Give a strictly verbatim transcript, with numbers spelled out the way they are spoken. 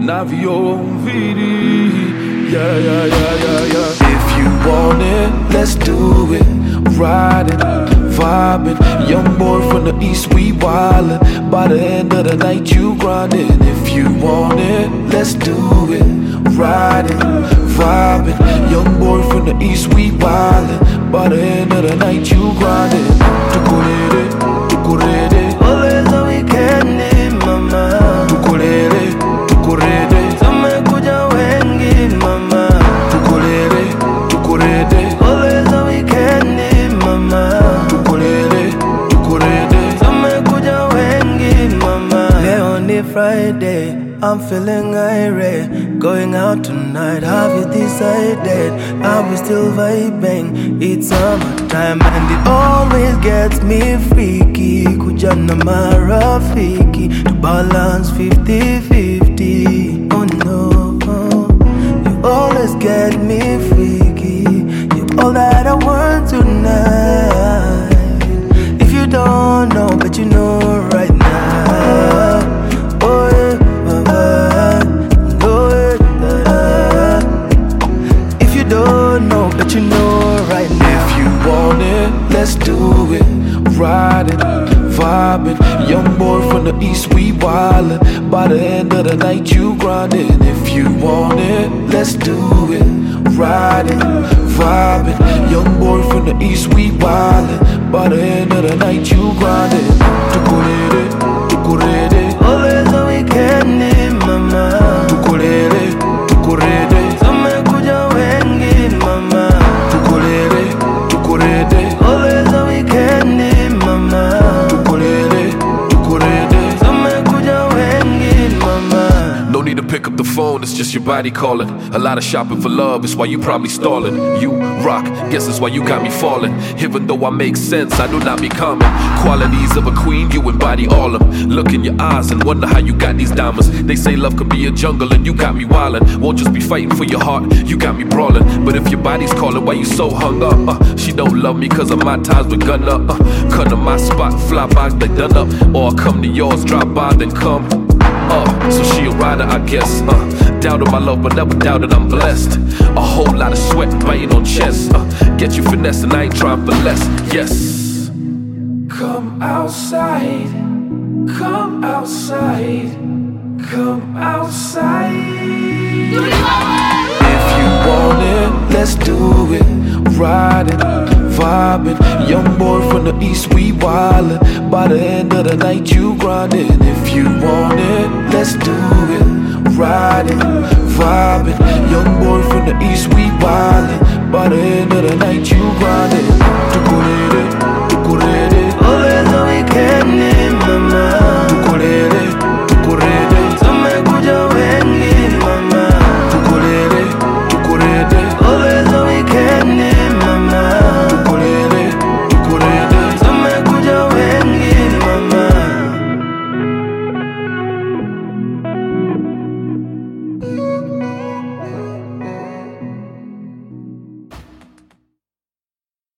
navio vidi. Yeah, yeah, yeah, yeah, yeah. If you want it, let's do it. Riding, vibing, young boy from the east, we wildin'. By the end of the night, you grindin'. If you want it, let's do it. Riding, vibing, young boy from the east, we wildin'. By the end of the night, you grindin'. Tukulele, tukulele, always a weekend, mama. tukulele, tukulele, Tumekuja wengi, mama. tukulele, tukulele, Always a weekend, mama. tukulele, tukulele. Tumekuja wengi, mama. Leo ni Friday, I'm feeling irate. Going out tonight, have you decided? Are we still vibing? It's summertime and it always gets me freaky. Kuja na marafiki to balance fifty fifty. Oh no, you always get me freaky. You're all that I want tonight. If you don't know, but you know right now. Oh yeah, mama, know it. uh, If you don't know, but you know right now. If you want it, let's do it. Riding, vibing, young boy from the east, we wildin'. By the end of the night, you grindin'. If you want it, let's do it. Riding, vibing, young boy from the east, we wildin'. By the end of the night, you grindin'. Tukulele, tukulele, Always a weekend, mama. tukulele, tukulele, Tumekuja wengi, mama. tukulele, tukulele, Always a weekend, mama. tukulele, tukulele. Tumekuja wengi, mama. No need to pick up the phone, it's just your body calling. A lot of shopping for love, it's why you probably stalling. You rock, guess it's why you got me falling. Even though I make sense, I do not be common. Qualities of a queen, you embody all of them. Look in your eyes and wonder how you got these diamonds. They say love could be a jungle and you got me wildin'. Won't just be fighting for your heart, you got me brawling. But if your body's calling, why you so hung up? Uh, she don't love me cause of my ties with gun up. Uh, come to my spot, fly by, they done up. Or I come to yours, drop by, then come. Uh, so she a rider, I guess. Uh, doubted my love, but never doubted I'm blessed. A whole lot of sweat biting on chest. Uh, get you finesse, and I ain't trying for less. Yes. Come outside, come outside, come outside. If you want it, let's do it. Riding, vibing, young boy from the east, we wildin'. By the end of the night, you grindin'. If you want it, let's do it. Riding, vibing, young boy from the east, we wildin'. By the end of the night, you grindin'. Tukulele,